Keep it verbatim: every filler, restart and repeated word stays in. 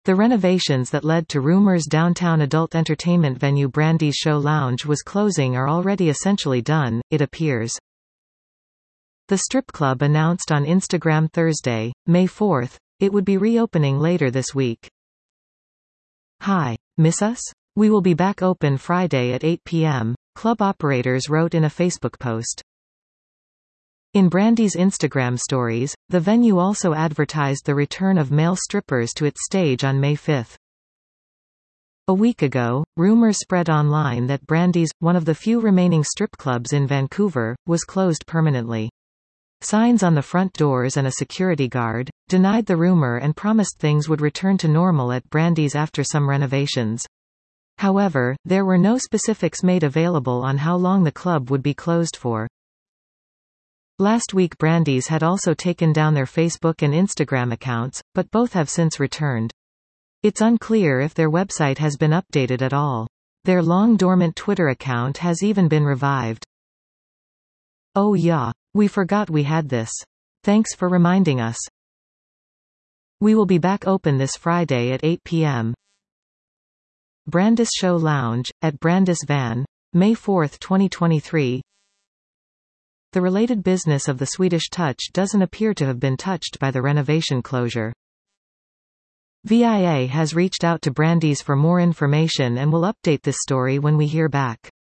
The renovations that led to rumors downtown adult entertainment venue Brandy's Show Lounge was closing are already essentially done, it appears. The strip club announced on Instagram Thursday, May fourth, it would be reopening later this week. Hi. Miss us? We will be back open Friday at eight p m, club operators wrote in a Facebook post. In Brandy's Instagram stories, the venue also advertised the return of male strippers to its stage on May fifth. A week ago, rumors spread online that Brandy's, one of the few remaining strip clubs in Vancouver, was closed permanently. Signs on the front doors and a security guard denied the rumor and promised things would return to normal at Brandy's after some renovations. However, there were no specifics made available on how long the club would be closed for. Last week Brandy's had also taken down their Facebook and Instagram accounts, but both have since returned. It's unclear if their website has been updated at all. Their long-dormant Twitter account has even been revived. Oh yeah. We forgot we had this. Thanks for reminding us. We will be back open this Friday at eight p m Brandy's Show Lounge, at Brandy's Van, May fourth twenty twenty-three. The related business of the Swedish Touch doesn't appear to have been touched by the renovation closure. V I A has reached out to Brandy's for more information and will update this story when we hear back.